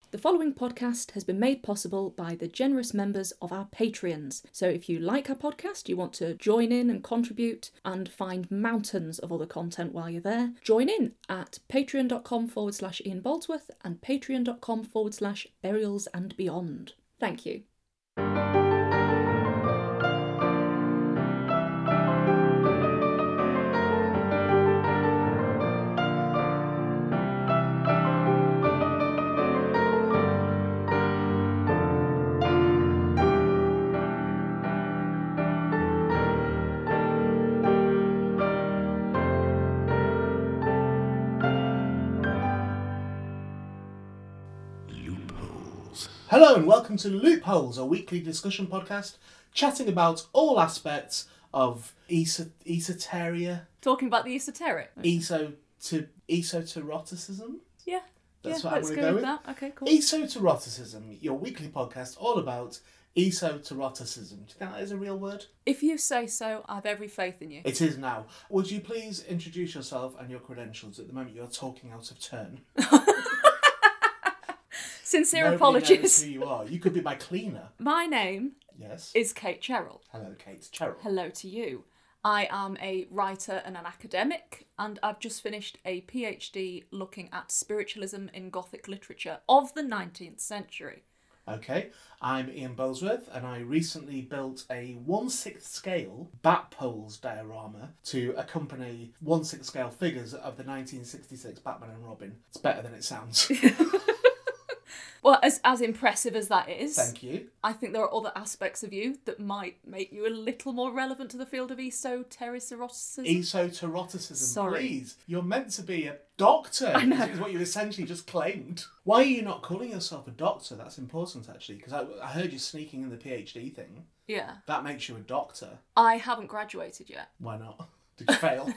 The following podcast has been made possible by the generous members of our Patreons. So if you like our podcast, you want to join in and contribute and find mountains of other content while you're there, join in at patreon.com/Ian Boldsworth and patreon.com/Burials and Beyond. Thank you. Hello and welcome to Loopholes, a weekly discussion podcast chatting about all aspects of esoteria. Talking about the esoteric? Esoteroticism? Yeah. That's what let's I'm go going to with go with. that. Okay, cool. Esoteroticism, your weekly podcast all about esoteroticism. Do you think that is a real word? If you say so, I have every faith in you. It is now. Would you please introduce yourself and your credentials? At the moment you're talking out of turn. Sincere Nobody apologies. knows who you are. You could be my cleaner. My name Yes. is Kate Cherrill. Hello, Kate Cherrill. Hello to you. I am a writer and an academic, and I've just finished a PhD looking at spiritualism in Gothic literature of the 19th century. Okay, I'm Ian Boldsworth, and I recently built a 1/6 scale bat poles diorama to accompany 1/6 scale figures of the 1966 Batman and Robin. It's better than it sounds. Well, as impressive as that is, Thank you. I think there are other aspects of you that might make you a little more relevant to the field of esotericism. Esoteroticism, Sorry. please. You're meant to be a doctor, I know. is what you essentially just claimed. Why are you not calling yourself a doctor? That's important, actually, because I heard you sneaking in the PhD thing. Yeah. That makes you a doctor. I haven't graduated yet. Why not? Did you fail?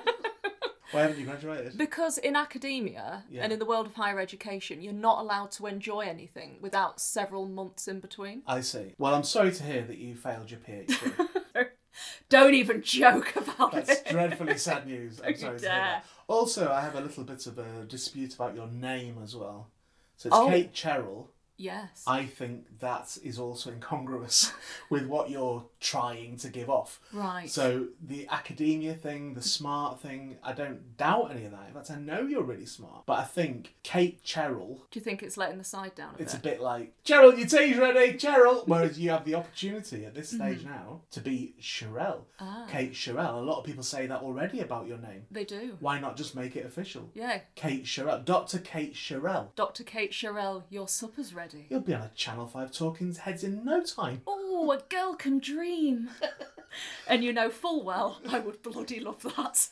Why haven't you graduated? Because in academia and in the world of higher education, you're not allowed to enjoy anything without several months in between. I see. Well, I'm sorry to hear that you failed your PhD. Don't even joke about That's it. dreadfully sad news. I'm Don't sorry you to hear dare. that. Also, I have a little bit of a dispute about your name as well. So it's Oh. Kate Cherrill. Yes. I think that is also incongruous with what you're trying to give off. Right. So the academia thing, the smart thing, I don't doubt any of that. In fact, I know you're really smart. But I think Kate Cherrill, Do you think it's letting the side down a it's a bit? bit like, Cheryl, your tea's ready, Cheryl. Whereas you have the opportunity at this stage now to be Sherelle. Kate Sherelle. A lot of people say that already about your name. They do. Why not just make it official? Yeah. Kate Sherelle. Dr. Kate Sherelle. Dr. Kate Cherrill, your supper's ready. You'll be on a Channel 5 Talking Heads in no time. Oh, a girl can dream. And you know full well I would bloody love that.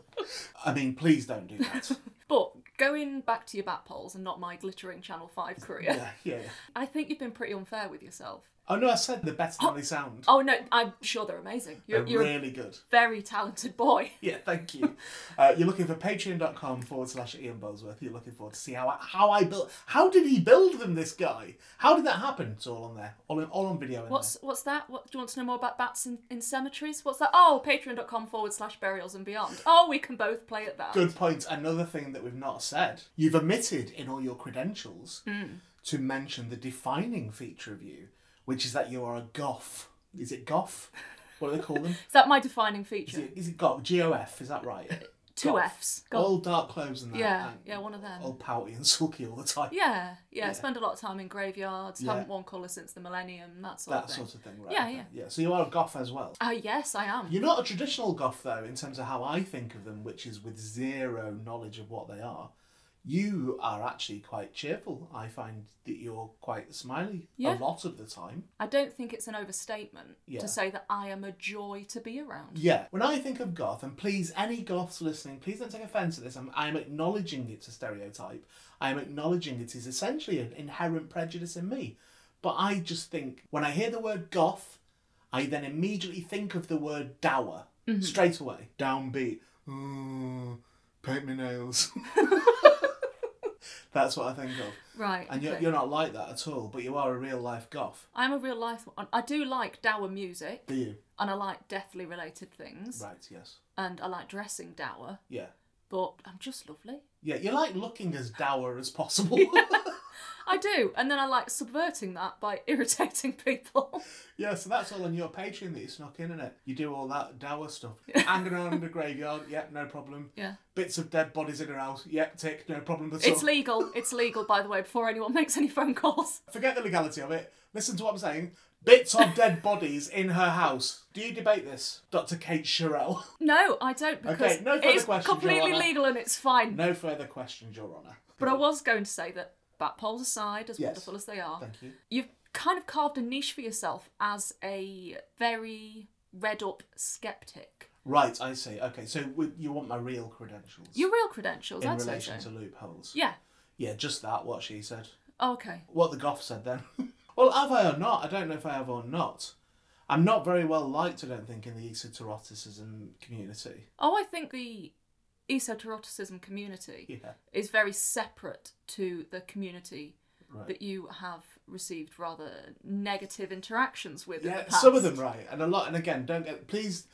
I mean, please don't do that. But going back to your bat poles and not my glittering Channel 5 career, Yeah. I think you've been pretty unfair with yourself. Oh no, I said they're better than they sound. Oh no, I'm sure they're amazing. You're really good. a very talented boy. Yeah, thank you. You're looking for patreon.com/Ian Boldsworth. You're looking forward to see how I built. How did he build them, this guy? How did that happen? It's all on there. All on video. What's that? What do you want to know more about bats in cemeteries? What's that? Oh, patreon.com/Burials and Beyond. Oh, we can both play at that. Good point. Another thing that we've not said. You've omitted in all your credentials to mention the defining feature of you, which is that you are a goth. Is it goth? What do they call them? Is that my defining feature? Is it goth? G-O-F, is that right? Two Goth. Fs. Goth. All dark clothes and that. Yeah, and yeah, one of them. all pouty and sulky all the time. Yeah. Spend a lot of time in graveyards. Yeah. Haven't worn colour since the millennium. That sort of thing. Sort of thing, right? Yeah, okay. yeah. So you are a goth as well. Yes, I am. You're not a traditional goth though, in terms of how I think of them, which is with zero knowledge of what they are. You are actually quite cheerful. I find that you're quite smiley a lot of the time. I don't think it's an overstatement Yeah. to say that I am a joy to be around. Yeah. When I think of goth, and please, any goths listening, please don't take offence at this. I'm acknowledging it's a stereotype. I am acknowledging it is essentially an inherent prejudice in me. But I just think, when I hear the word goth, I then immediately think of the word dour. Straight away. Downbeat. Paint me nails. That's what I think of. Right. And okay. you're not like that at all, but you are a real life goth. I'm a real life one. I do like dour music. Do you? And I like deathly related things. Right, yes. And I like dressing dour. Yeah. But I'm just lovely. Yeah, you like looking as dour as possible. I do, and then I like subverting that by irritating people. Yeah, so that's all on your Patreon that you snuck in, innit? You do all that dour stuff. Hanging around in the graveyard, yep, no problem. Yeah. Bits of dead bodies in her house, yep, tick, no problem at all. It's legal. It's legal, by the way, before anyone makes any phone calls. Forget the legality of it. Listen to what I'm saying. Bits of dead bodies in her house. Do you debate this, Dr. Kate Sherrill? No, I don't, because Okay, no further it's questions, completely Your Honour. legal and it's fine. No further questions, Your Honour. But I was going to say that, bat poles aside, as Yes. wonderful as they are, Thank you. you've kind of carved a niche for yourself as a very read-up skeptic. Right, I see. Okay, so you want my real credentials? Your real credentials, in I'd say relation so. to loopholes? Yeah. Yeah, just that, what she said. Oh, okay. What the goth said then. Well, have I or not? I don't know if I have or not. I'm not very well liked, I don't think, in the esotericism community. Oh, I think the esotericism community Yeah. is very separate to the community Right. that you have received rather negative interactions with in the Yeah, past. some of them, right. And a lot, and again, don't get, please,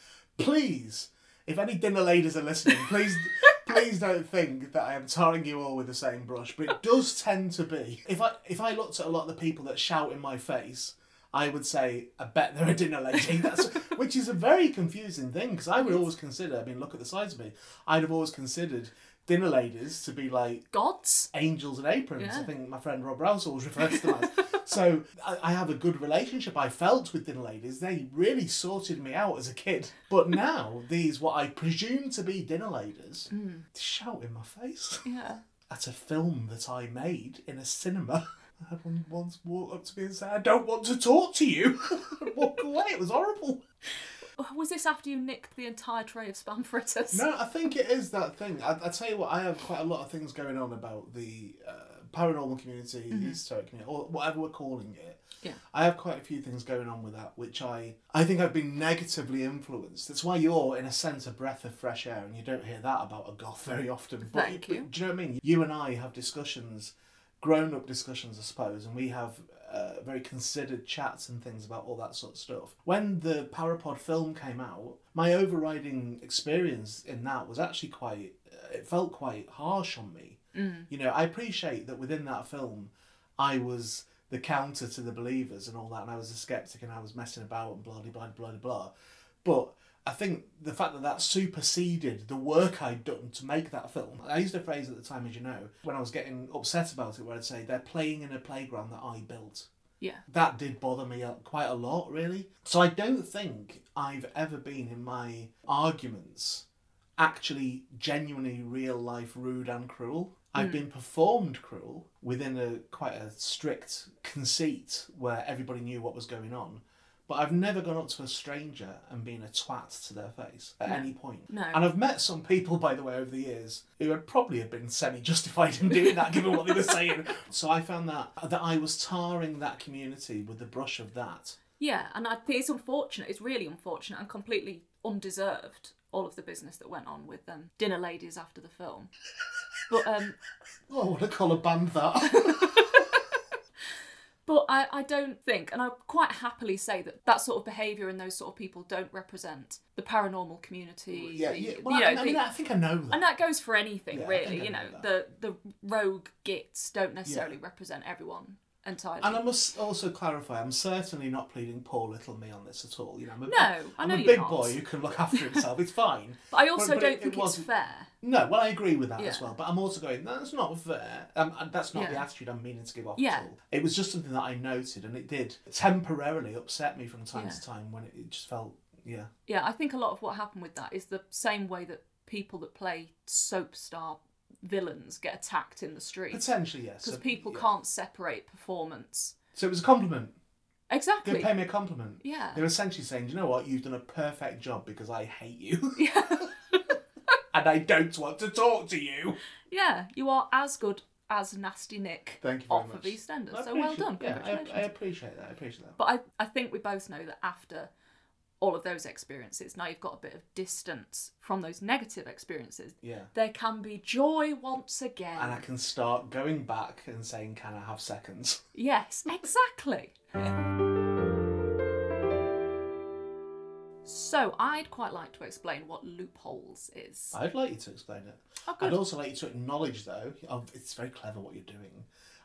if any dinner ladies are listening, please don't think that I am tarring you all with the same brush, but it does tend to be. If I looked at a lot of the people that shout in my face, I would say, I bet they're a dinner lady. Which is a very confusing thing, because I would always consider, I mean, look at the size of me, I'd have always considered dinner ladies to be like Gods? angels in aprons. Yeah. I think my friend Rob Rouse always refers to them as. So I have a good relationship I felt with dinner ladies. They really sorted me out as a kid. But now, these, what I presume to be dinner ladies, shout in my face Yeah. at a film that I made in a cinema. I had one once walk up to me and say, I don't want to talk to you. And walk away. It was horrible. Was this after you nicked the entire tray of spam fritters? No, I think it is that thing. I tell you what, I have quite a lot of things going on about the paranormal community, the esoteric community, or whatever we're calling it. Yeah. I have quite a few things going on with that, which I think I've been negatively influenced. That's why you're, in a sense, a breath of fresh air, and you don't hear that about a goth very often. But, Thank you. Do you know what I mean? You and I have discussions, grown-up discussions, I suppose, and we have very considered chats and things about all that sort of stuff. When the Parapod film came out, my overriding experience in that was actually quite, it felt quite harsh on me. You know, I appreciate that within that film, I was the counter to the believers and all that, and I was a skeptic and I was messing about and blah, blah, blah, blah, blah. But I think the fact that that superseded the work I'd done to make that film. I used a phrase at the time, as you know, when I was getting upset about it, where I'd say, they're playing in a playground that I built. Yeah. That did bother me quite a lot, really. So I don't think I've ever been, in my arguments, actually genuinely real life rude and cruel. I've been performed cruel within quite a strict conceit where everybody knew what was going on. But I've never gone up to a stranger and been a twat to their face at any point. No. And I've met some people, by the way, over the years who would probably have been semi-justified in doing that, given what they were saying. So I found that I was tarring that community with the brush of that. Yeah, and I think it's unfortunate. It's really unfortunate and completely undeserved, all of the business that went on with dinner ladies after the film. But Oh, what a colour band that. But I don't think, and I quite happily say that sort of behaviour and those sort of people don't represent the paranormal community. Yeah. Well, you know, I mean, I think I know that. and that goes for anything, Yeah, I really. think I You know know, the rogue gits don't necessarily represent everyone entirely. And I must also clarify, I'm certainly not pleading poor little me on this at all. You know, I'm a you're big not. boy who can look after himself. It's fine. But I also But don't it think it's wasn't- fair. No, well, I agree with that Yeah. as well. But I'm also going, no, that's not fair. And that's not the Yeah. attitude I'm meaning to give off Yeah. at all. It was just something that I noted, and it did temporarily upset me from time Yeah. to time when it just felt, yeah. Yeah, I think a lot of what happened with that is the same way that people that play soap star villains get attacked in the street. Potentially, yes. Because So, people yeah. can't separate performance. So it was a compliment. They Exactly. pay me a compliment. Yeah. They're essentially saying, do you know what? You've done a perfect job because I hate you. Yeah. And I don't want to talk to you. Yeah, you are as good as Nasty Nick Thank you very off much. of EastEnders. I So well appreciate- done. Yeah, Congratulations. I appreciate that. I appreciate that. But I think we both know that after all of those experiences, now you've got a bit of distance from those negative experiences. Yeah. There can be joy once again. And I can start going back and saying, can I have seconds? Yes, exactly. So I'd quite like to explain what loopholes is. I'd like you to explain it. Oh, good. I'd also like you to acknowledge, though, it's very clever what you're doing.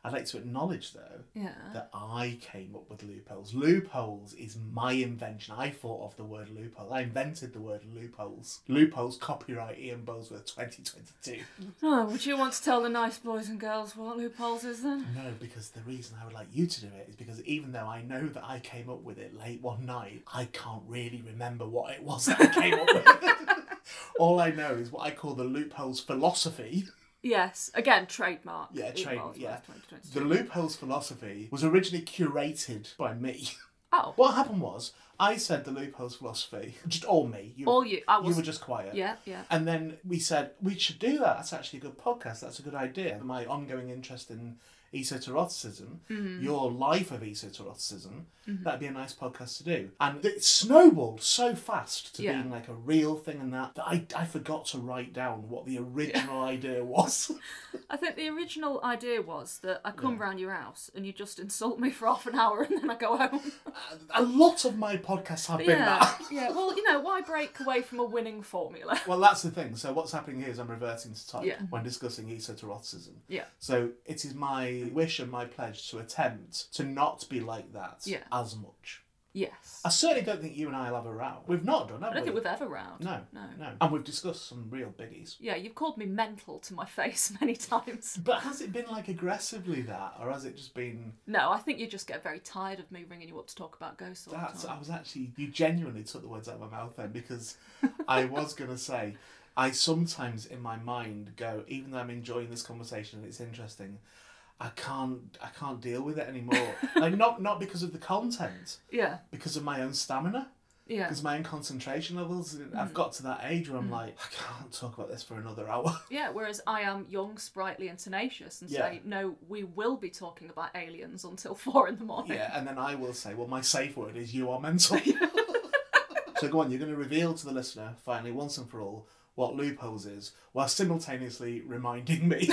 I'd like to acknowledge, though, Yeah. that I came up with loopholes. Loopholes is my invention. I thought of the word loophole. I invented the word loopholes. Loopholes, copyright Ian Bosworth 2022. Oh, would you want to tell the nice boys and girls what loopholes is then? No, because the reason I would like you to do it is because even though I know that I came up with it late one night, I can't really remember what it was that I came up with. All I know is what I call the loopholes philosophy. Yes, again, trademark. Yeah, trademark, yeah. 2022. The loopholes philosophy was originally curated by me. Oh. What happened was, I said the loopholes philosophy, just all me. All you. I was. You were just quiet. Yeah, yeah. And then we said, we should do that. That's actually a good podcast. That's a good idea. My ongoing interest in esotericism, your life of esotericism, that'd be a nice podcast to do. And it snowballed so fast to being like a real thing and that I forgot to write down what the original idea was. I think the original idea was that I come round your house and you just insult me for half an hour and then I go home. A lot of my podcasts have been that. Yeah, well, why break away from a winning formula? Well, that's the thing. So what's happening here is I'm reverting to type when discussing esotericism. Yeah. So it is my wish and my pledge to attempt to not be like that as much. Yes. I certainly don't think you and I will have a row. We've not done, have we? I don't think we've ever rowed. No. And we've discussed some real biggies. Yeah, you've called me mental to my face many times. But has it been like aggressively that, or has it just been... No, I think you just get very tired of me ringing you up to talk about ghosts all the time. I was actually... You genuinely took the words out of my mouth then, because I was going to say, I sometimes in my mind go, even though I'm enjoying this conversation and it's interesting, I can't deal with it anymore. Like not because of the content. Yeah. Because of my own stamina. Yeah. Because my own concentration levels. I've got to that age where I'm like, I can't talk about this for another hour. Yeah, whereas I am young, sprightly and tenacious and say, no, we will be talking about aliens until 4 in the morning. Yeah, and then I will say, well, my safe word is you are mental. So go on, you're going to reveal to the listener, finally, once and for all, what loopholes is, while simultaneously reminding me.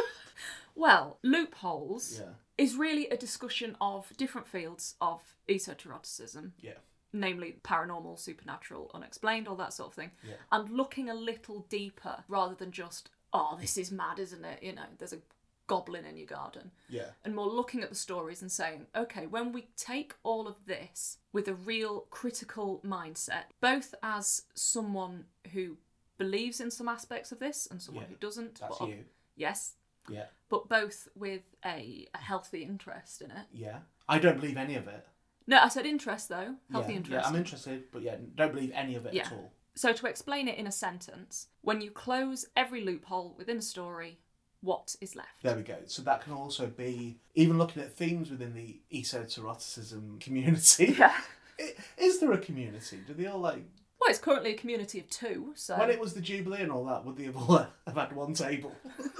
Well, loopholes is really a discussion of different fields of esotericism. Yeah. Namely paranormal, supernatural, unexplained, all that sort of thing. Yeah. And looking a little deeper rather than just, oh, this is mad, isn't it? There's a goblin in your garden. Yeah. And more looking at the stories and saying, okay, when we take all of this with a real critical mindset, both as someone who believes in some aspects of this and someone who doesn't. That's you. Yes. Yeah. But both with a healthy interest in it. Yeah. I don't believe any of it. No, I said interest though. Healthy interest. Yeah, I'm interested, but don't believe any of it at all. So to explain it in a sentence, when you close every loophole within a story, what is left? There we go. So that can also be, even looking at themes within the esotericism community. Yeah. Is there a community? Do they all like... Well, it's currently a community of 2, so... When it was the Jubilee and all that, would they have all have had one table?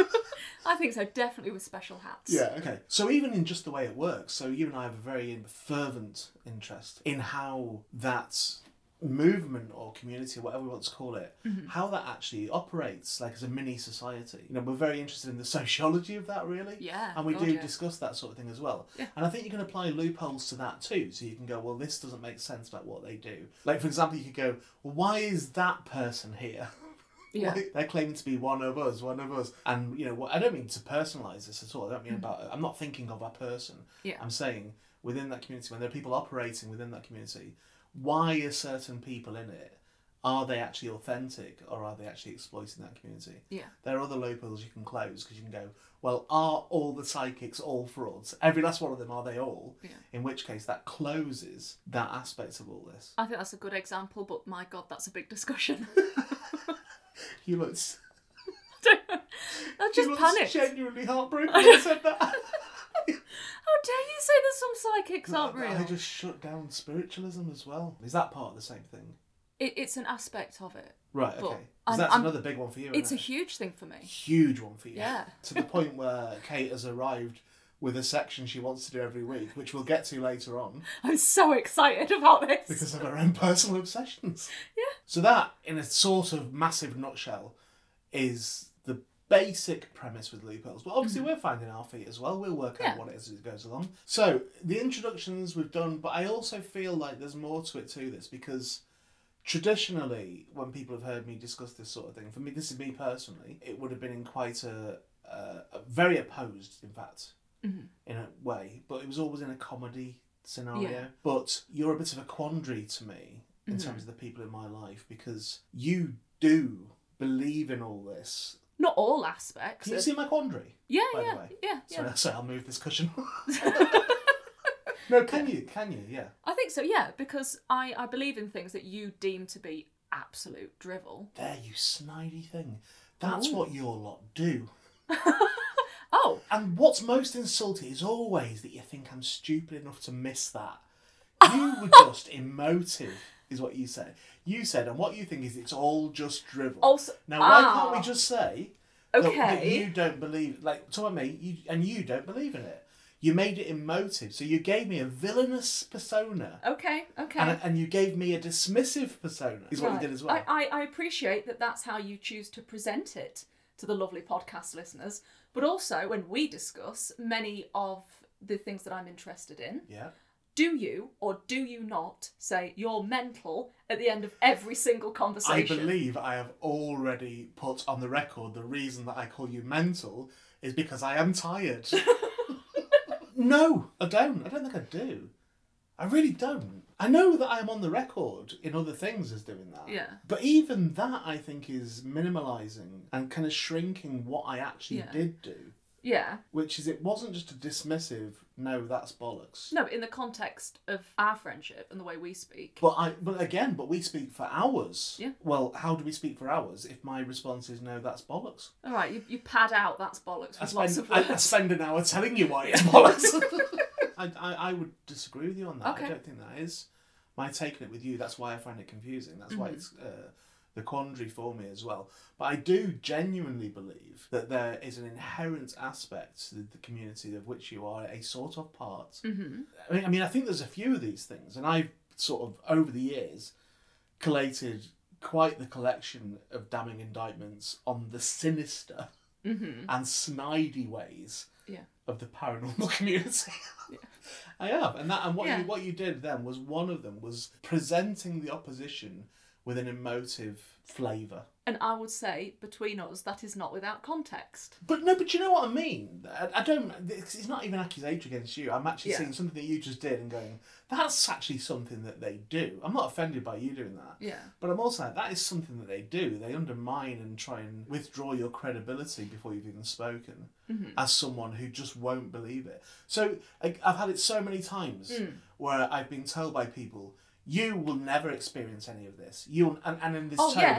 I think so, definitely with special hats. Yeah, okay. So even in just the way it works, so you and I have a very fervent interest in how that movement or community, or whatever we want to call it, how that actually operates, like as a mini society. We're very interested in the sociology of that, really. Yeah. And we do discuss that sort of thing as well. Yeah. And I think you can apply loopholes to that too. So you can go, well, this doesn't make sense about what they do. Like, for example, you could go, well, why is that person here? Yeah. They're claiming to be one of us. And, I don't mean to personalise this at all. I don't mean I'm not thinking of a person. Yeah. I'm saying within that community, when there are people operating within that community, why are certain people in it? Are they actually authentic or are they actually exploiting that community? Yeah. There are other loopholes you can close because you can go, well, are all the psychics all frauds? Every last one of them, are they all? Yeah. In which case that closes that aspect of all this. I think that's a good example, but my God, that's a big discussion. You looked... I just panicked. Genuinely heartbroken when I said that. How dare you say that some psychics aren't real? I just shut down spiritualism as well. Is that part of the same thing? It's an aspect of it. Right, okay. Because that's another big one for you, It's isn't a huge thing for me. Huge one for you. Yeah. To the point where Kate has arrived with a section she wants to do every week, which we'll get to later on. I'm so excited about this. Because of her own personal obsessions. Yeah. So that, in a sort of massive nutshell, is the basic premise with loopholes. But obviously we're finding our feet as well. We'll work out what it is as it goes along. So the introductions we've done, but I also feel like there's more to it to this, because traditionally, when people have heard me discuss this sort of thing, for me, this is me personally, it would have been in quite a very opposed, in fact, in a way, but it was always in a comedy scenario. Yeah. But you're a bit of a quandary to me in terms of the people in my life, because you do believe in all this. Not all aspects. Can you see my quandary? Yeah, by yeah, the way? yeah. Sorry, I'll move this cushion. No, can you? Yeah. I think so, yeah, because I believe in things that you deem to be absolute drivel. There, you snidey thing. That's Ooh. what your lot do. Oh, And what's most insulting is always that you think I'm stupid enough to miss that. You were just emotive, is what you said. You said, and what you think is it's all just drivel. also, Now, why can't we just say that okay. you don't believe, like, talk about me, you don't believe in it. You made it emotive, so you gave me a villainous persona. Okay. And you gave me a dismissive persona, is what you did as well. I appreciate that that's how you choose to present it to the lovely podcast listeners, but also when we discuss many of the things that I'm interested in, Yeah. do you or do you not say you're mental at the end of every single I conversation? believe I have already put on the record the reason that I call you mental is because I am tired. No, I don't. I don't think I do. I really don't. I know that I'm on the record in other things as doing that. Yeah. But even that, I think, is minimalising and kind of shrinking what I actually did do. Yeah. Which is, it wasn't just a dismissive, no, that's bollocks. No, in the context of our friendship and the way we speak. But we speak for hours. Yeah. Well, how do we speak for hours if my response is no, that's bollocks? All right, you pad out that's bollocks with lots of I words. spend an hour telling you why it's bollocks. I would disagree with you on that. Okay. I don't think that is my take on it with you. That's why I find it confusing. That's why it's the quandary for me as well. But I do genuinely believe that there is an inherent aspect to the community of which you are a sort of part. Mm-hmm. I mean, I think there's a few of these things, and I've sort of, over the years, collated quite the collection of damning indictments on the sinister and snidey ways of the paranormal community. I have, and what you did then was one of them was presenting the opposition with an emotive flavour. And I would say, between us, that is not without context. But you know what I mean? I don't. It's not even accusatory against you. I'm actually seeing something that you just did and going, that's actually something that they do. I'm not offended by you doing that. Yeah. But I'm also like, that is something that they do. They undermine and try and withdraw your credibility before you've even spoken as someone who just won't believe it. So I've had it so many times where I've been told by people, you will never experience any of this. And in this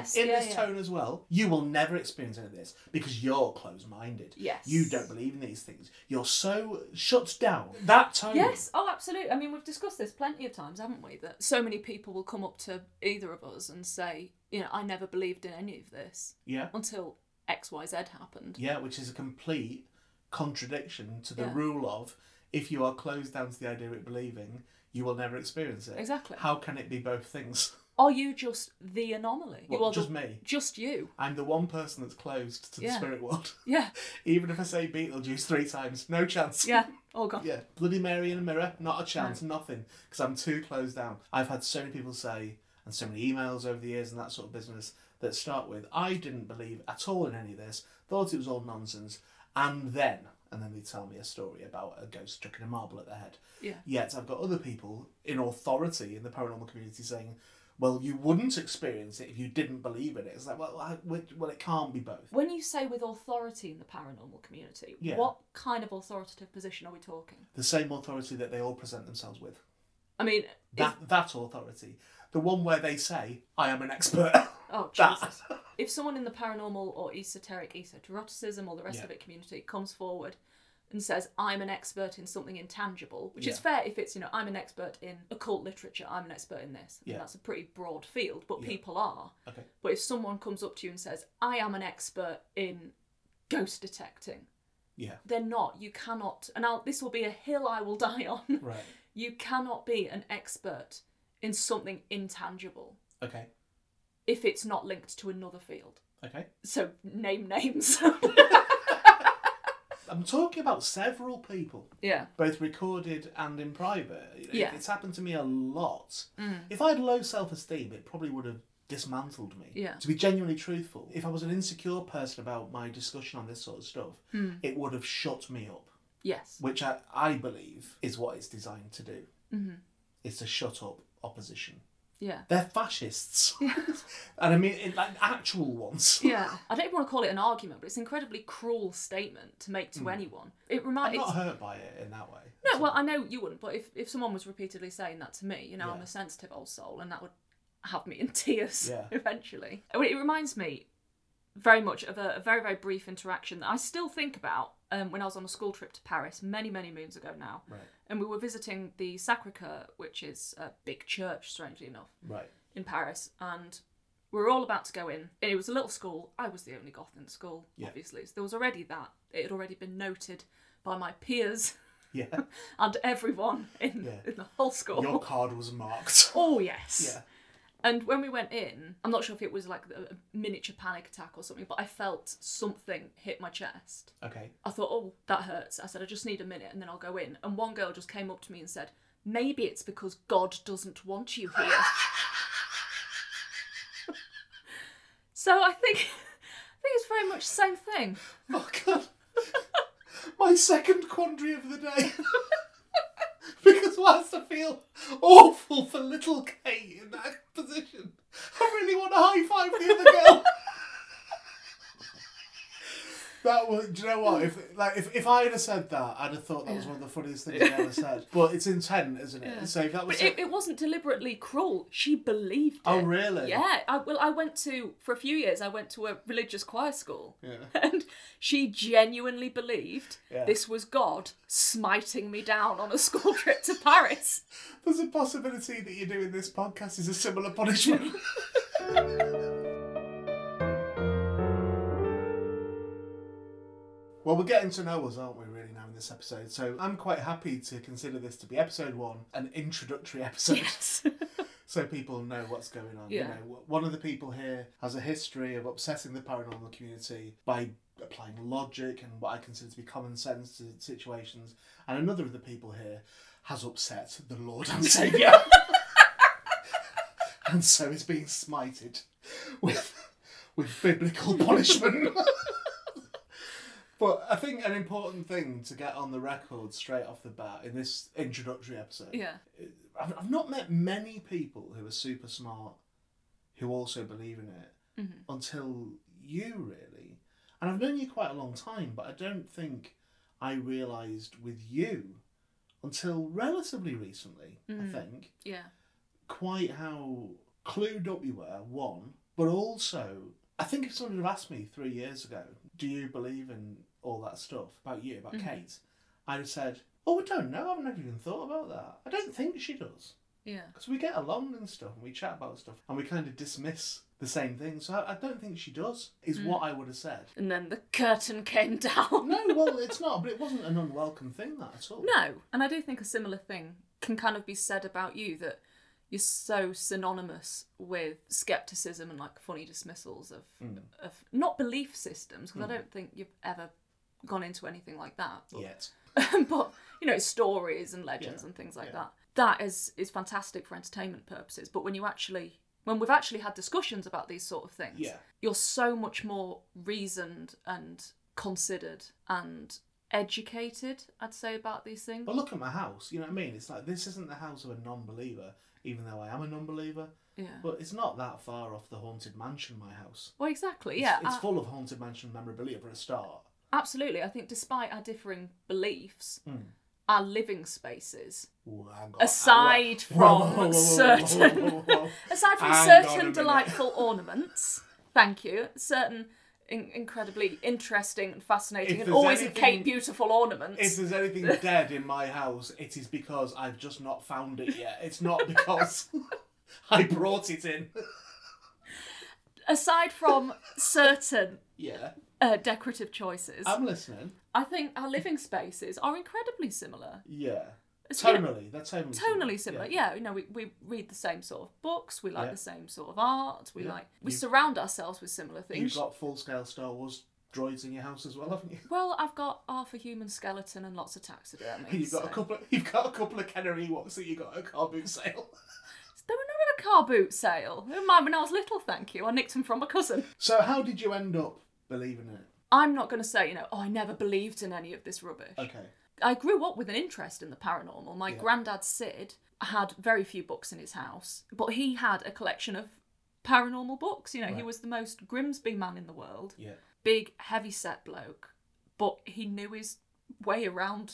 tone as well, you will never experience any of this because you're closed-minded. Yes. You don't believe in these things. You're so shut down. That tone. Yes, oh, absolutely. I mean, we've discussed this plenty of times, haven't we? That so many people will come up to either of us and say, I never believed in any of this. Yeah. Until XYZ happened. Yeah, which is a complete contradiction to the rule of, if you are closed down to the idea of believing, you will never experience it. Exactly. How can it be both things? Are you just the anomaly? Just me. Just you. I'm the one person that's closed to the spirit world. Yeah. Even if I say Beetlejuice 3 times, no chance. Yeah. Oh, God. Yeah. Bloody Mary in a mirror, not a chance, nothing. Because I'm too closed down. I've had so many people say, and so many emails over the years and that sort of business, that start with, I didn't believe at all in any of this, thought it was all nonsense, and then they tell me a story about a ghost chucking a marble at their head. Yeah. Yet I've got other people in authority in the paranormal community saying, well, you wouldn't experience it if you didn't believe in it. It's like, well, it can't be both. When you say with authority in the paranormal community, what kind of authoritative position are we talking? The same authority that they all present themselves with. I mean... That authority. The one where they say, I am an expert. Oh, Jesus. If someone in the paranormal or esotericism or the rest of it community comes forward and says, I'm an expert in something intangible, which is fair if it's, I'm an expert in occult literature, I'm an expert in this. Yeah. That's a pretty broad field, but people are. Okay. But if someone comes up to you and says, I am an expert in ghost detecting, they're not. You cannot, and this will be a hill I will die on. Right. You cannot be an expert in something intangible. Okay. If it's not linked to another field. Okay. So, name names. I'm talking about several people. Yeah. Both recorded and in private. Yeah. It's happened to me a lot. If I had low self-esteem, it probably would have dismantled me. Yeah. To be genuinely truthful, if I was an insecure person about my discussion on this sort of stuff, it would have shut me up. Yes. which I believe is what it's designed to do. Mm-hmm. It's to shut up opposition. Yeah. They're fascists. And I mean, like actual ones. Yeah. I don't even want to call it an argument, but it's an incredibly cruel statement to make to anyone. I'm not hurt by it in that way. No, well, I know you wouldn't, but if someone was repeatedly saying that to me, I'm a sensitive old soul, and that would have me in tears eventually. I mean, it reminds me very much of a very, very brief interaction that I still think about when I was on a school trip to Paris many, many moons ago now. Right. And we were visiting the Sacré-Cœur, which is a big church, strangely enough, in Paris. And we were all about to go in. And it was a little school. I was the only goth in the school, obviously. So there was already that. It had already been noted by my peers and everyone in the whole school. Your card was marked. Oh, yes. Yeah. And when we went in, I'm not sure if it was like a miniature panic attack or something, but I felt something hit my chest. Okay. I thought, oh, that hurts. I said, I just need a minute and then I'll go in. And one girl just came up to me and said, maybe it's because God doesn't want you here. So I think it's very much the same thing. Oh, God. My second quandary of the day. Because whilst I feel awful for little Kate in that position, I really want to high five the other girl. That was, do you know what? If I had said that, I'd have thought that was one of the funniest things I've ever said. But it's intent, isn't it? Yeah. So if that was, but it wasn't deliberately cruel. She believed it. Oh, really? Yeah. I went to, for a few years, I went to a religious choir school. Yeah. And she genuinely believed this was God smiting me down on a school trip to Paris. There's a possibility that you doing this podcast is a similar punishment. Well, we're getting to know us, aren't we, really, now in this episode? So I'm quite happy to consider this to be episode 1, an introductory episode. Yes. So people know what's going on. Yeah. You know, one of the people here has a history of upsetting the paranormal community by applying logic and what I consider to be common sense to situations. And another of the people here has upset the Lord and Saviour. And so is being smited with biblical punishment. But I think an important thing to get on the record straight off the bat in this introductory episode, I've not met many people who are super smart who also believe in it until you, really. And I've known you quite a long time, but I don't think I realised with you until relatively recently, I think, quite how clued up you were, one, but also, I think if someone had asked me 3 years ago, do you believe in all that stuff about you, about Kate, I'd have said, oh, I don't know, I've never even thought about that. I don't think she does. Yeah. Because we get along and stuff, and we chat about stuff, and we kind of dismiss the same thing. So I don't think she does, is what I would have said. And then the curtain came down. No, well, it's not, but it wasn't an unwelcome thing, that, at all. No, and I do think a similar thing can kind of be said about you, that you're so synonymous with scepticism and like funny dismissals of not belief systems, because I don't think you've ever gone into anything like that. But, Yet. but, stories and legends and things like that. That is fantastic for entertainment purposes. But when we've actually had discussions about these sort of things, you're so much more reasoned and considered and educated, I'd say, about these things. But look at my house, you know what I mean? It's like, this isn't the house of a non-believer, even though I am a non-believer. Yeah. But it's not that far off the Haunted Mansion, my house. Well, exactly, It's full of Haunted Mansion memorabilia for a start. Absolutely. I think despite our differing beliefs, our living spaces, aside from certain delightful ornaments, thank you, certain incredibly interesting and fascinating and always Kate beautiful ornaments. If there's anything dead in my house, it is because I've just not found it yet. It's not because I brought it in. Aside from certain Yeah. Decorative choices. I'm listening. I think our living spaces are incredibly similar. Yeah. It's, Tonally, they're tonally Tonally similar, yeah. We read the same sort of books, we like the same sort of art, we surround ourselves with similar things. You've got full-scale Star Wars droids in your house as well, haven't you? Well, I've got half a human skeleton and lots of taxidermy. You've got a couple of Kenner Ewoks that you got at a car boot sale. They were not at a car boot sale. Mine when I was little, thank you. I nicked them from a cousin. So how did you end up believing it? I'm not going to say, I never believed in any of this rubbish. Okay. I grew up with an interest in the paranormal. My Yeah. granddad, Sid, had very few books in his house, but he had a collection of paranormal books. You know, he Right. was the most Grimsby man in the world. Yeah. Big, heavy-set bloke, but he knew his way around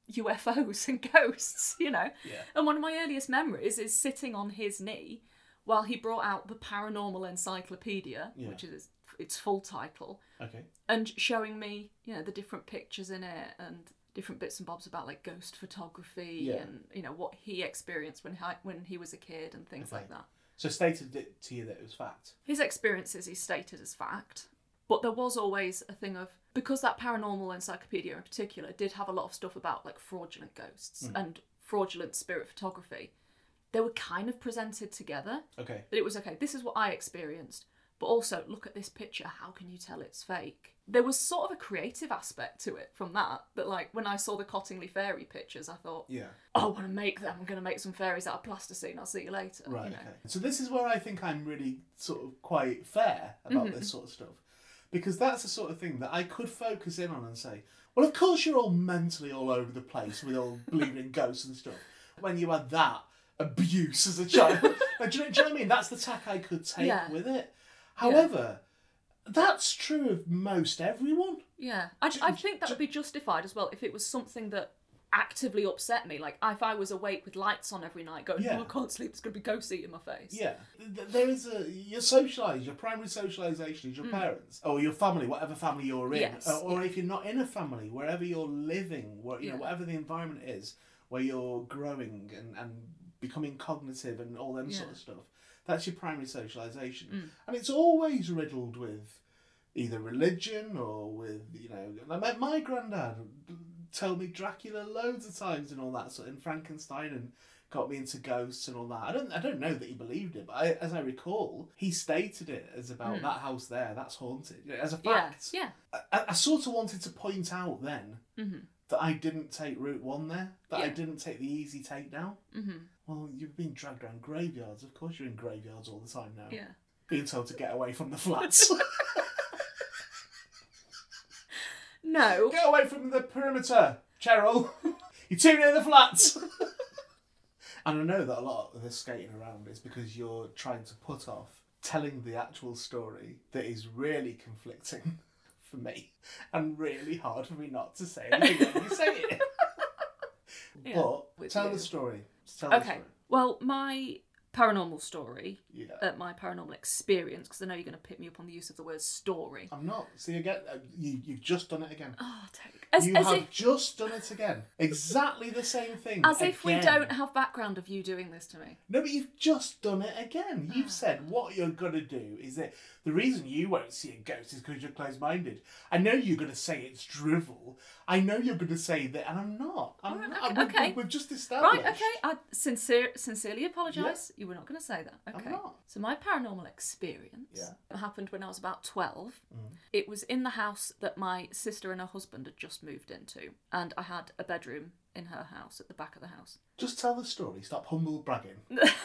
UFOs and ghosts, you know. Yeah. And one of my earliest memories is sitting on his knee while he brought out the Paranormal Encyclopedia, Yeah. which is its full title, Okay. and showing me, you know, the different pictures in it and different bits and bobs about like ghost photography Yeah. and, you know, what he experienced when he was a kid and things Okay. like that. So stated it to you that it was fact. His experiences he stated as fact, but there was always a thing of, because that Paranormal Encyclopedia in particular did have a lot of stuff about like fraudulent ghosts and fraudulent spirit photography, they were kind of presented together. Okay. That it was, okay, this is what I experienced, but also look at this picture, how can you tell it's fake? There was sort of a creative aspect to it from that like when I saw the Cottingley Fairy pictures, I thought, Yeah. oh, I want to make them, I'm going to make some fairies out of plasticine, I'll see you later. Right, You know? okay. So this is where I think I'm really sort of quite fair about this sort of stuff. Because that's the sort of thing that I could focus in on and say, well, of course you're all mentally all over the place with all believing in ghosts and stuff. When you had that abuse as a child. Like, do you know what I mean? That's the tack I could take Yeah. with it. However, that's true of most everyone. Yeah, I think that would be justified as well if it was something that actively upset me. Like if I was awake with lights on every night going, Yeah. oh, I can't sleep, there's going to be ghosts eating my face. Yeah, there is you're socialised, your primary socialisation is your parents, or your family, whatever family you're in, Yes, or if you're not in a family, wherever you're living, where, you know, Yeah. whatever the environment is, where you're growing and becoming cognitive and all them sort Yeah. of stuff, that's your primary socialisation. And it's always riddled with either religion or with, you know, my granddad told me Dracula loads of times and all that sort, and Frankenstein, and got me into ghosts and all that. I don't know that he believed it, but as I recall, he stated it as about that house there, that's haunted, you know, as a fact. Yeah. I sort of wanted to point out then that I didn't take Route 1 there, that I Yeah. didn't take the easy takedown. Well, you've been dragged around graveyards. Of course you're in graveyards all the time now. Yeah. Being told to get away from the flats. No. Get away from the perimeter, Cheryl. You're too near the flats. And I know that a lot of this skating around is because you're trying to put off telling the actual story that is really conflicting for me and really hard for me not to say anything when you say it. Yeah, But with tell you. the story. Just tell the Okay. story. Well, my paranormal story, Yeah. my paranormal experience, because I know you're going to pick me up on the use of the word story. I'm not. See, again, you've just done it again. Oh, take. You have just done it again. Exactly the same thing. As if we again. don't have background of you doing this to me. No, but you've just done it again. You've said what you're going to do is that the reason you won't see a ghost is because you're closed-minded. I know you're going to say it's drivel. I know you're going to say that, and I'm not. I'm Right, not. okay. We've just established. Right, okay. I sincerely apologise. You were not going to say that. Okay. not. So my paranormal experience happened when I was about 12. It was in the house that my sister and her husband had just moved into. And I had a bedroom in her house at the back of the house. Just tell the story. Stop humble bragging.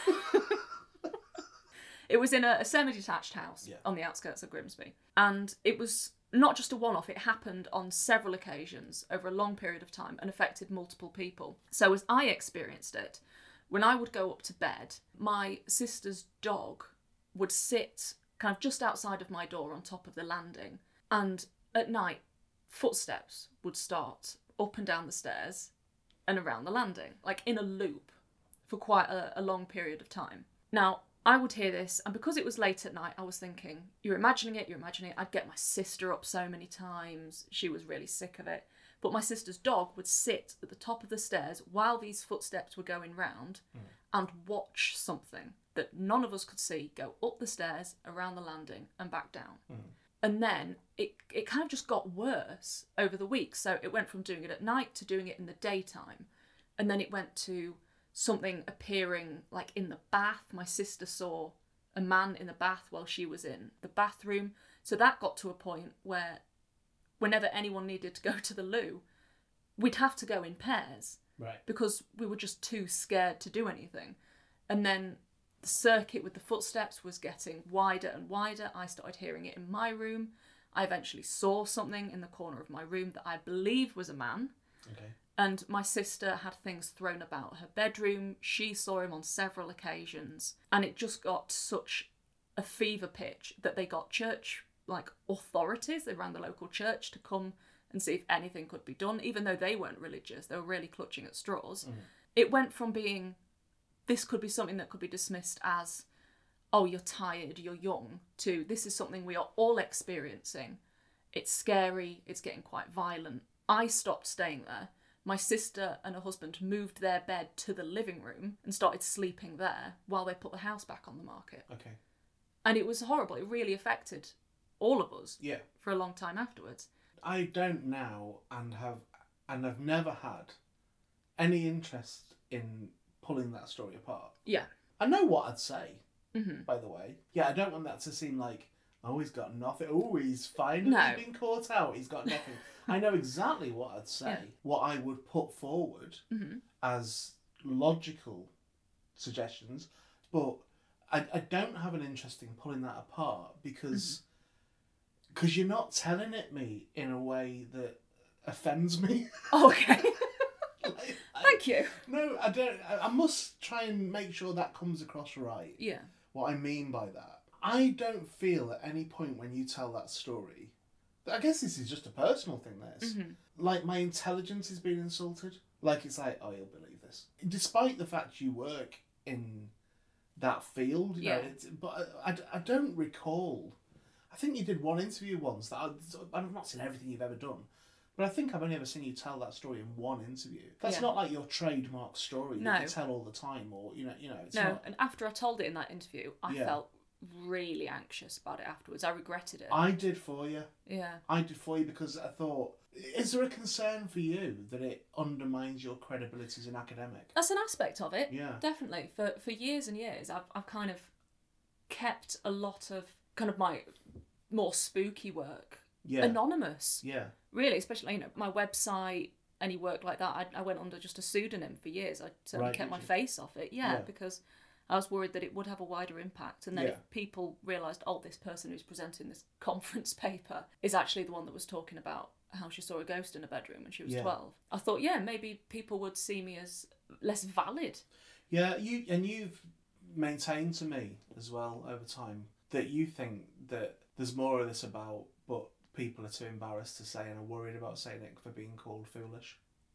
It was in a semi-detached house on the outskirts of Grimsby. And it was not just a one-off, it happened on several occasions over a long period of time and affected multiple people. So as I experienced it, when I would go up to bed, my sister's dog would sit kind of just outside of my door on top of the landing. And at night, footsteps would start up and down the stairs and around the landing, like in a loop for quite a long period of time. Now, I would hear this, and because it was late at night, I was thinking, you're imagining it. I'd get my sister up so many times. She was really sick of it. But my sister's dog would sit at the top of the stairs while these footsteps were going round and watch something that none of us could see go up the stairs, around the landing, and back down. And then it kind of just got worse over the week. So it went from doing it at night to doing it in the daytime. And then it went to something appearing like in the bath. My sister saw a man in the bath while she was in the bathroom. So that got to a point where whenever anyone needed to go to the loo, we'd have to go in pairs. Right. Because we were just too scared to do anything. And then the circuit with the footsteps was getting wider and wider. I started hearing it in my room. I eventually saw something in the corner of my room that I believe was a man. Okay. And my sister had things thrown about her bedroom. She saw him on several occasions. And it just got such a fever pitch that they got church, authorities, they ran the local church to come and see if anything could be done, even though they weren't religious. They were really clutching at straws. It went from being, this could be something that could be dismissed as, oh, you're tired, you're young, to this is something we are all experiencing. It's scary, it's getting quite violent. I stopped staying there. My sister and her husband moved their bed to the living room and started sleeping there while they put the house back on the market. Okay. And it was horrible. It really affected all of us for a long time afterwards. I don't now and have never had any interest in pulling that story apart. Yeah. I know what I'd say, by the way. Yeah, I don't want that to seem like, oh, he's got nothing. Oh, he's finally been caught out. He's got nothing. I know exactly what I'd say, what I would put forward as logical suggestions, but I don't have an interest in pulling that apart because you're not telling it me in a way that offends me. Okay. Thank you. No, I don't. I must try and make sure that comes across right. Yeah. What I mean by that. I don't feel at any point when you tell that story, I guess this is just a personal thing, this, like my intelligence is being insulted. Like it's like, oh, you'll believe this. Despite the fact you work in that field, you know, but I don't recall. I think you did one interview once that I've not seen everything you've ever done, but I think I've only ever seen you tell that story in one interview. That's not like your trademark story that you tell all the time, or you know. It's not... And after I told it in that interview, I felt really anxious about it afterwards. I regretted it. I did for you. Yeah. I did for you because I thought, is there a concern for you that it undermines your credibility as an academic? That's an aspect of it. Yeah. Definitely. For years and years, I've kind of kept a lot of kind of my more spooky work anonymous. Yeah. Really, especially, my website, any work like that, I went under just a pseudonym for years. I certainly kept my face off it. Yeah, because I was worried that it would have a wider impact. And then if people realised, oh, this person who's presenting this conference paper is actually the one that was talking about how she saw a ghost in a bedroom when she was 12. I thought, maybe people would see me as less valid. Yeah, you've maintained to me as well over time that you think that there's more of this about, but people are too embarrassed to say and are worried about saying it for being called foolish.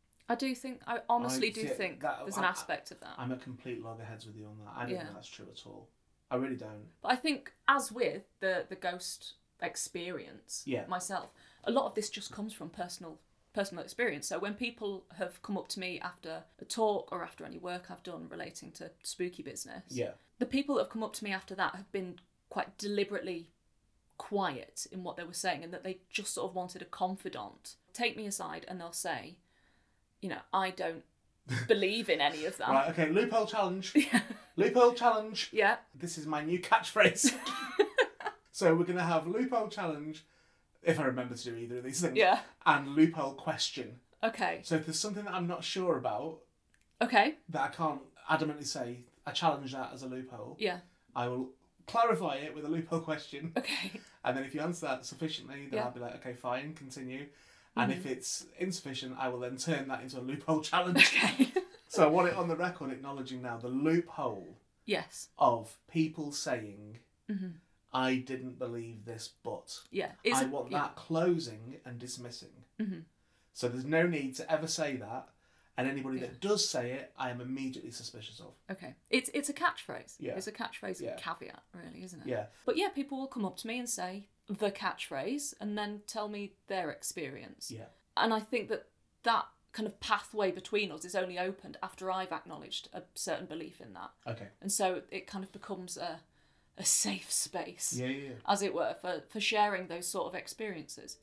I honestly do think there's an aspect of that. I'm a complete loggerheads with you on that. I don't think that's true at all. I really don't. But I think, as with the ghost experience myself, a lot of this just comes from personal experience. So when people have come up to me after a talk or after any work I've done relating to spooky business, the people that have come up to me after that have been quite deliberately quiet in what they were saying, and that they just sort of wanted a confidant. Take me aside and they'll say, I don't believe in any of that. Right, okay, loophole challenge. Loophole challenge. Yeah. This is my new catchphrase. So we're going to have loophole challenge, if I remember to do either of these things. Yeah. And loophole question. Okay. So if there's something that I'm not sure about, that I can't adamantly say, I challenge that as a loophole. Yeah. I will clarify it with a loophole question. Okay. And then if you answer that sufficiently, then I'll be like, okay, fine, continue. And if it's insufficient, I will then turn that into a loophole challenge. Okay. So I want it on the record acknowledging now the loophole of people saying, I didn't believe this, but I want that closing and dismissing. So there's no need to ever say that. And anybody that does say it, I am immediately suspicious of. Okay. It's a catchphrase. Yeah. It's a catchphrase caveat, really, isn't it? Yeah. But people will come up to me and say the catchphrase and then tell me their experience. Yeah. And I think that kind of pathway between us is only opened after I've acknowledged a certain belief in that. Okay. And so it kind of becomes a safe space, as it were, for sharing those sort of experiences.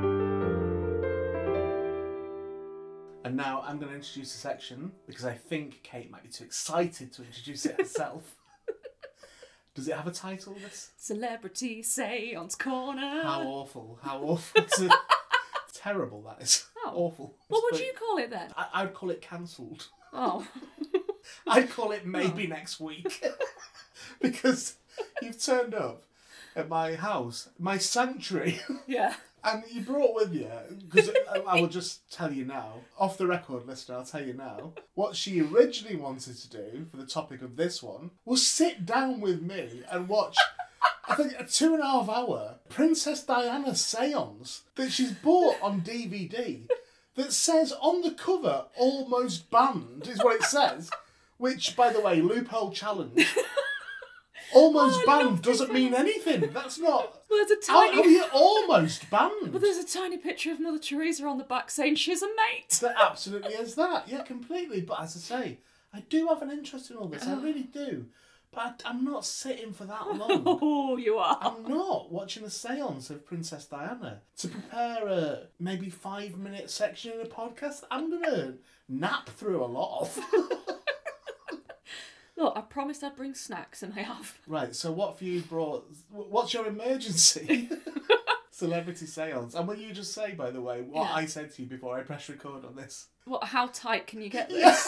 And now I'm going to introduce a section because I think Kate might be too excited to introduce it herself. Does it have a title, this? Celebrity Seance Corner. How awful. Terrible that is. Oh. Awful. What would you call it then? I'd call it cancelled. Oh. I'd call it maybe next week. Because you've turned up at my house, my sanctuary. Yeah. And you brought with you, because I will just tell you now, off the record, listener, I'll tell you now, what she originally wanted to do for the topic of this one was sit down with me and watch, I think, a 2.5 hour Princess Diana seance that she's bought on DVD that says on the cover, almost banned, is what it says, which, by the way, loophole challenge. Almost banned doesn't mean anything. That's not... Well, there's a tiny... How are you almost banned? But there's a tiny picture of Mother Teresa on the back saying she's a mate. There absolutely is that. Yeah, completely. But as I say, I do have an interest in all this. I really do. But I'm not sitting for that long. Oh, you are. I'm not watching a seance of Princess Diana to prepare a maybe 5-minute section in a podcast I'm going to nap through a lot of. Look, I promised I'd bring snacks, and I have. Right, so what have you brought? What's your emergency celebrity seance? And will you just say, by the way, what I said to you before I press record on this? What? How tight can you get this?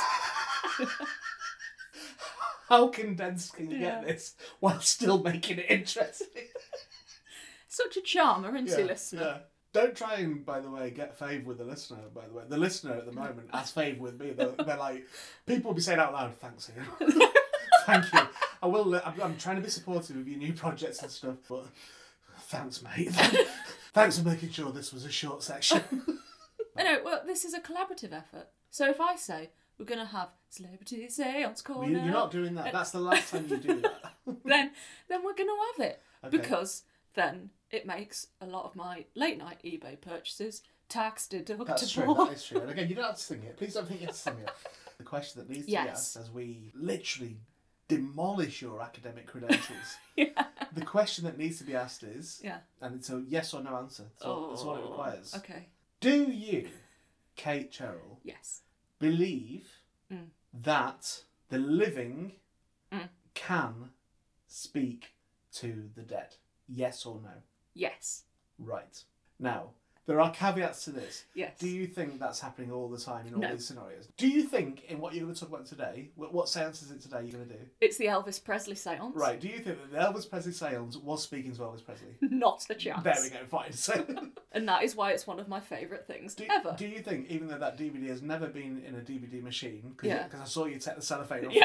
How condensed can you get this while still making it interesting? Such a charmer, isn't he, listener? Yeah. Don't try and, by the way, get fave with the listener, by the way. The listener at the moment has fave with me. They're like, people will be saying out loud, thanks, Ian. Thank you. I will. I'm trying to be supportive of your new projects and stuff, but thanks, mate. Thanks for making sure this was a short section. I know. Well, this is a collaborative effort. So if I say we're going to have celebrity seance corner, You're not doing that. That's the last time you do that. then we're going to have it Okay. because then it makes a lot of my late night eBay purchases tax deductible. That's true. That is true. And again, you don't have to sing it. Please don't think you have to sing it. The question that needs to be asked as we literally demolish your academic credentials. The question that needs to be asked is, and it's a yes or no answer. That's all it requires. Okay. Do you, Kate Cheryl, believe that the living can speak to the dead? Yes or no? Yes. Right. Now, there are caveats to this. Yes. Do you think that's happening all the time in all these scenarios? Do you think, in what you're going to talk about today, what seance is it today you're going to do? It's the Elvis Presley seance. Right. Do you think that the Elvis Presley seance was speaking to Elvis Presley? Not a chance. There we go, fine. So, and that is why it's one of my favourite things ever. Do you think, even though that DVD has never been in a DVD machine, because I saw you take the cellophane off,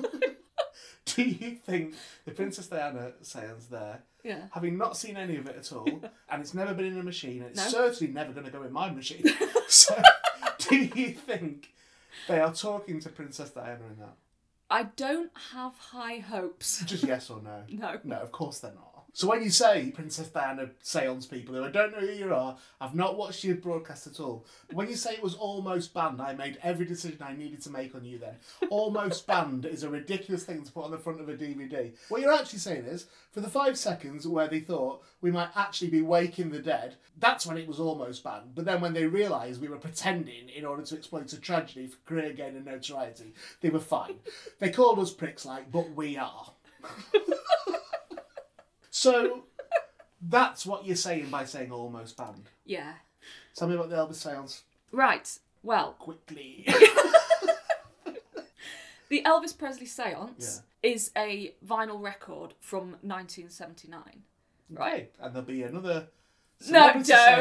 do you think the Princess Diana seance there, having not seen any of it at all, and it's never been in a machine, and it's certainly never going to go in my machine, so do you think they are talking to Princess Diana in that? I don't have high hopes. Just yes or no? No. No, of course they're not. So when you say Princess Diana seance people who I don't know who you are, I've not watched your broadcast at all, but when you say it was almost banned, I made every decision I needed to make on you then. Almost banned is a ridiculous thing to put on the front of a DVD. What you're actually saying is, for the 5 seconds where they thought we might actually be waking the dead, that's when it was almost banned. But then when they realised we were pretending in order to exploit a tragedy for career gain and notoriety, they were fine. They called us pricks but we are. So, that's what you're saying by saying almost banned. Yeah. Tell me about the Elvis seance. Right. Well. Quickly. The Elvis Presley seance is a vinyl record from 1979. Right? Okay. And there'll be another No.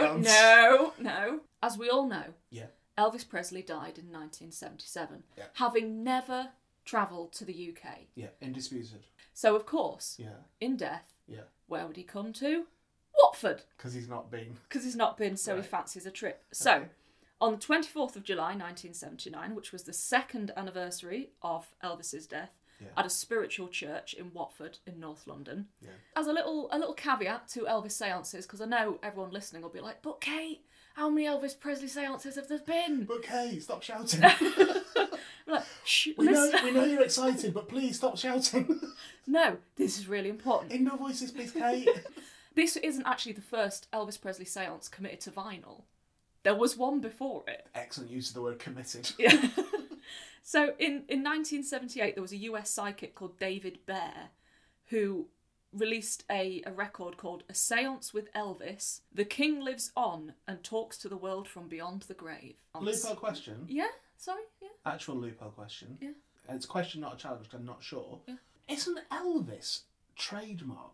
As we all know, Elvis Presley died in 1977, having never travelled to the UK. Yeah, indisputed. So, of course, in death, where would he come to? Watford. Because he's not been, so he fancies a trip. So, on the 24th of July 1979, which was the second anniversary of Elvis's death, at a spiritual church in Watford in North London. As a little caveat to Elvis seances, because I know everyone listening will be like, but Kate, how many Elvis Presley seances have there been? But Kate, stop shouting. Like, shh, we know you're excited, but please stop shouting. No, this is really important. Indoor voices, please, Kate. This isn't actually the first Elvis Presley seance committed to vinyl. There was one before it. Excellent use of the word committed. Yeah. So in 1978, there was a US psychic called David Baer who released a record called A Seance with Elvis. The King Lives On and Talks to the World from Beyond the Grave. Loophole question. Yeah, sorry, yeah. Actual loophole question. Yeah. And it's a question, not a challenge, because I'm not sure. Yeah. Isn't Elvis trademarked?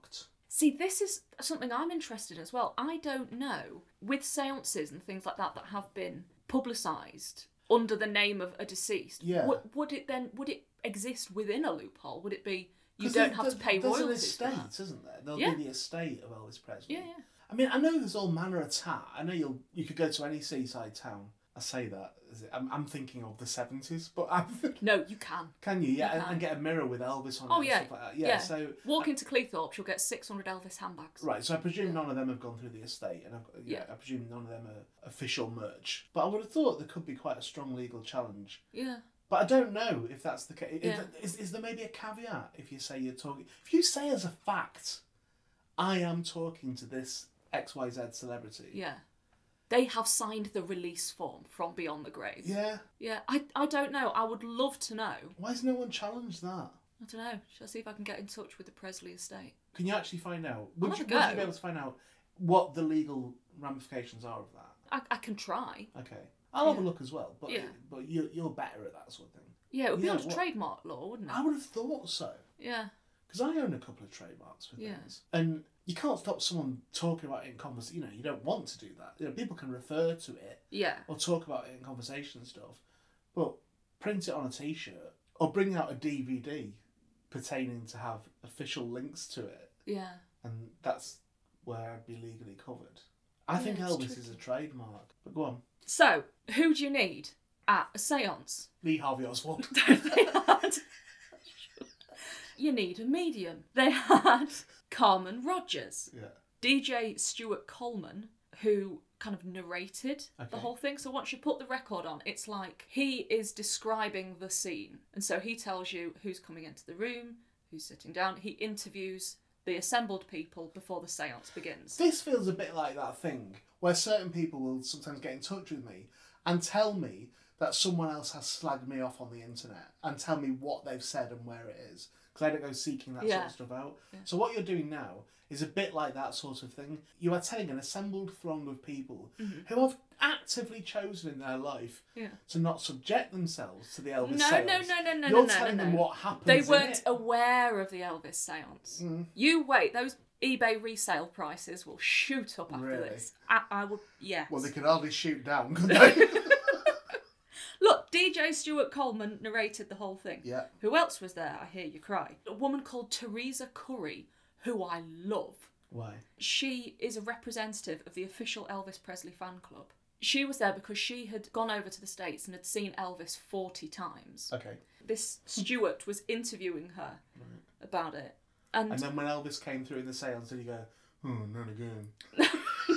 See, this is something I'm interested in as well. I don't know, with seances and things like that have been publicised under the name of a deceased, would it exist within a loophole? Would it be, you don't have to pay royalties? There's an estate, isn't there? There'll be the estate of Elvis Presley. Yeah, yeah. I mean, I know there's all manner of tat. I know you could go to any seaside town. I say that. I'm thinking of the 70s, but no, you can. Can you? Yeah, and get a mirror with Elvis on it. Oh, yeah. And stuff like that. Yeah. So walk into Cleethorpes, you'll get 600 Elvis handbags. Right. So I presume none of them have gone through the estate, and I presume none of them are official merch. But I would have thought there could be quite a strong legal challenge. Yeah. But I don't know if that's the case. Yeah. Is there maybe a caveat if you say you're talking? If you say as a fact, I am talking to this XYZ celebrity. Yeah. They have signed the release form from Beyond the Grave. Yeah. Yeah, I don't know. I would love to know. Why has no one challenged that? I don't know. Shall I see if I can get in touch with the Presley estate? Can you actually find out? Would you be able to find out what the legal ramifications are of that? I can try. Okay. I'll have a look as well, but you're better at that sort of thing. Yeah, it would be under trademark law, wouldn't it? I would have thought so. Yeah. Because I own a couple of trademarks for things. And you can't stop someone talking about it in conversation. You don't want to do that. People can refer to it. Yeah. Or talk about it in conversation and stuff. But print it on a T-shirt or bring out a DVD pertaining to have official links to it. Yeah. And that's where I'd be legally covered. I think Elvis is a trademark. But go on. So, who do you need at a seance? Lee Harvey Oswald. You need a medium. They had Carmen Rogers, DJ Stuart Coleman, who kind of narrated the whole thing. So once you put the record on, it's like he is describing the scene. And so he tells you who's coming into the room, who's sitting down. He interviews the assembled people before the seance begins. This feels a bit like that thing where certain people will sometimes get in touch with me and tell me that someone else has slagged me off on the internet and tell me what they've said and where it is. Because I don't go seeking that sort of stuff out. Yeah. So what you're doing now is a bit like that sort of thing. You are telling an assembled throng of people who have actively chosen in their life to not subject themselves to the Elvis seance. No. You're telling them what happens. They weren't aware of the Elvis seance. You wait, those eBay resale prices will shoot up after this. I would, yes. Well, they could hardly shoot down, could they? Look, DJ Stuart Coleman narrated the whole thing. Yeah. Who else was there? I hear you cry. A woman called Teresa Curry, who I love. Why? She is a representative of the official Elvis Presley fan club. She was there because she had gone over to the States and had seen Elvis 40 times. Okay. This Stuart was interviewing her about it. And then when Elvis came through in the seance, did he go, oh, not again?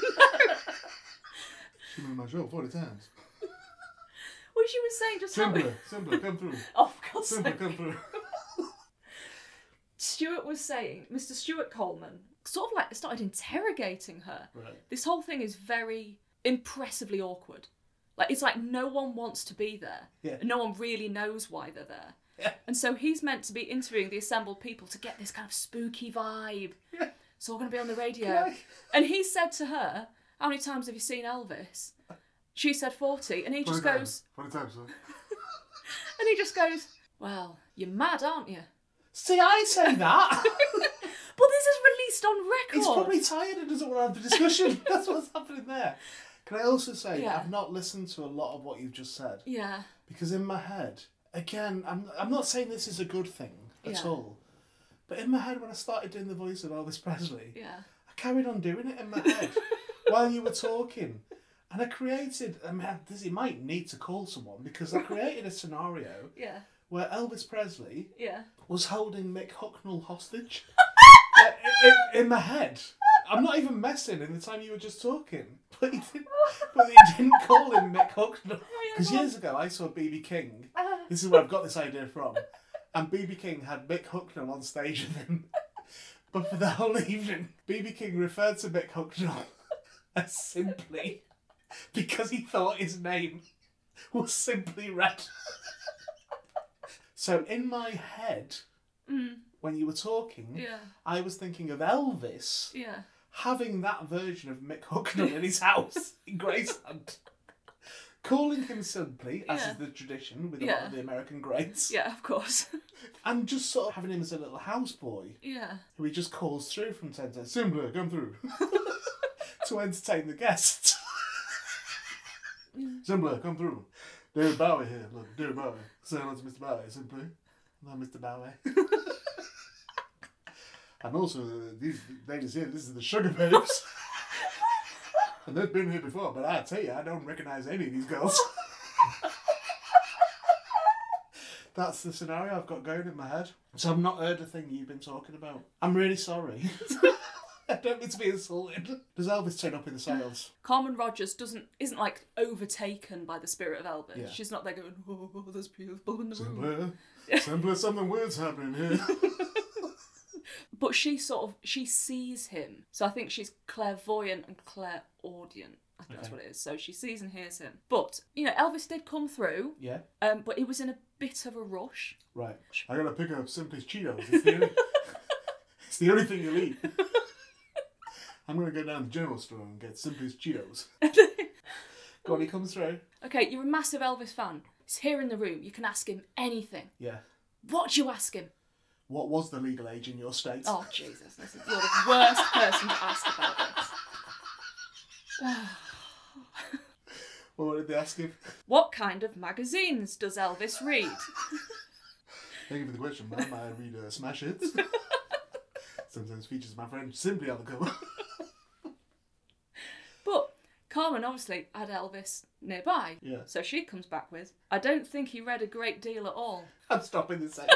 She's been on my show 40 times. Well, she was saying just Simpler, come through. Oh, for God's Simpler, sake. come through. Stuart was saying, Mr. Stuart Coleman sort of like started interrogating her. Right. This whole thing is very impressively awkward. Like, it's like no one wants to be there. Yeah. And no one really knows why they're there. Yeah. And so he's meant to be interviewing the assembled people to get this kind of spooky vibe. Yeah. It's all going to be on the radio. And he said to her, how many times have you seen Elvis? She said 40, and he just goes... 40 times, sir. And he just goes, well, you're mad, aren't you? See, I say that. But this is released on record. He's probably tired and doesn't want to have the discussion. That's what's happening there. Can I also say, I've not listened to a lot of what you've just said. Yeah. Because in my head, again, I'm not saying this is a good thing at all. But in my head, when I started doing the voice of Elvis Presley, I carried on doing it in my head while you were talking. And I created, you might need to call someone, because I created a scenario where Elvis Presley was holding Mick Hucknall hostage in my head. I'm not even messing in the time you were just talking. But he didn't call him Mick Hucknall. Because years ago I saw B.B. King. This is where I've got this idea from. And B.B. King had Mick Hucknall on stage with him. But for the whole evening, B.B. King referred to Mick Hucknall as Simply. Because he thought his name was Simply Red. So in my head, when you were talking, I was thinking of Elvis having that version of Mick Hucknall in his house in Graceland. Calling him Simply, as is the tradition with a lot of the American greats. Yeah, of course. And just sort of having him as a little houseboy Yeah. who he just calls through from time to time. Simpler, come through. To entertain the guests. Simpler, come through. David Bowie here. Look, David Bowie. Say hello to Mr. Bowie, simply. Hello, Mr. Bowie. And also, these ladies here, this is the Sugar Babes. And they've been here before, but I tell you, I don't recognise any of these girls. That's the scenario I've got going in my head. So I've not heard the thing you've been talking about. I'm really sorry. I don't mean to be insulted. Does Elvis turn up in the sales? Carmen Rogers isn't like overtaken by the spirit of Elvis. Yeah. She's not there going, oh, there's people in the room. Simpler, something weird's happening here. But she sees him. So I think she's clairvoyant and clairaudient. I think that's what it is. So she sees and hears him. But, Elvis did come through. Yeah. But he was in a bit of a rush. Right. I gotta pick up Simply's Cheetos. It's the only thing you'll eat. I'm gonna go down to the general store and get Simply's Cheetos. Go on, he comes through. Okay, you're a massive Elvis fan. He's here in the room. You can ask him anything. Yeah. What do you ask him? What was the legal age in your state? Oh, Jesus. You're the worst person to ask about this. What did they ask him? What kind of magazines does Elvis read? Thank you for the question, ma'am. I read Smash Hits. Sometimes features my friend Simply on the cover. But Carmen obviously had Elvis nearby. Yeah. So she comes back with, I don't think he read a great deal at all. I'm stopping this section.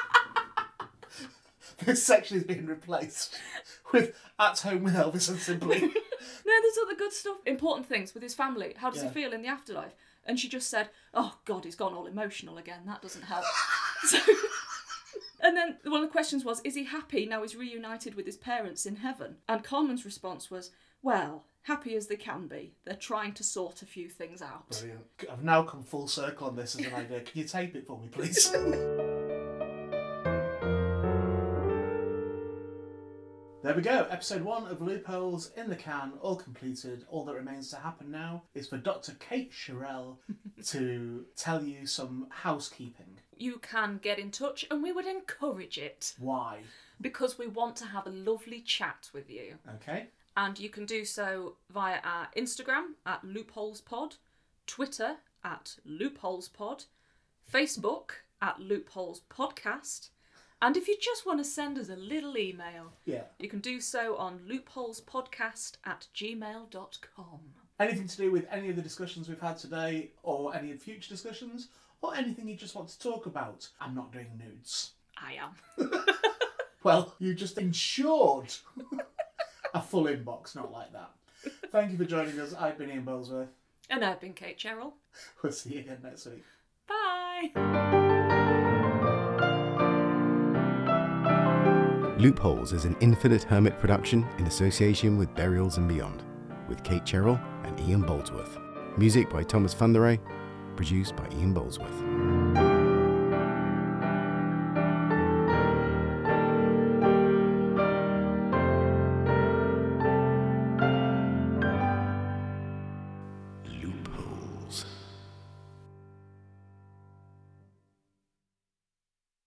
This section is being replaced with At Home with Elvis and Simply. No, there's other good stuff. Important things with his family. How does he feel in the afterlife? And she just said, oh, God, he's gone all emotional again. That doesn't help. And then one of the questions was, is he happy now he's reunited with his parents in heaven? And Carmen's response was, well, happy as they can be. They're trying to sort a few things out. Brilliant. I've now come full circle on this as an idea. Can you tape it for me, please? There we go, episode 1 of Loopholes in the can, all completed. All that remains to happen now is for Dr. Kate Sherrill to tell you some housekeeping. You can get in touch and we would encourage it. Why? Because we want to have a lovely chat with you. Okay. And you can do so via our Instagram at LoopholesPod, Twitter at LoopholesPod, Facebook at LoopholesPodcast. And if you just want to send us a little email, you can do so on loopholespodcast@gmail.com. Anything to do with any of the discussions we've had today, or any of future discussions, or anything you just want to talk about. I'm not doing nudes. I am. Well, you just ensured a full inbox, not like that. Thank you for joining us. I've been Ian Bolesworth. And I've been Kate Sherrill. We'll see you again next week. Bye! Loopholes is an Infinite Hermit production in association with Burials and Beyond, with Kate Sherrill and Ian Bolesworth. Music by Thomas Funderay, produced by Ian Bolesworth.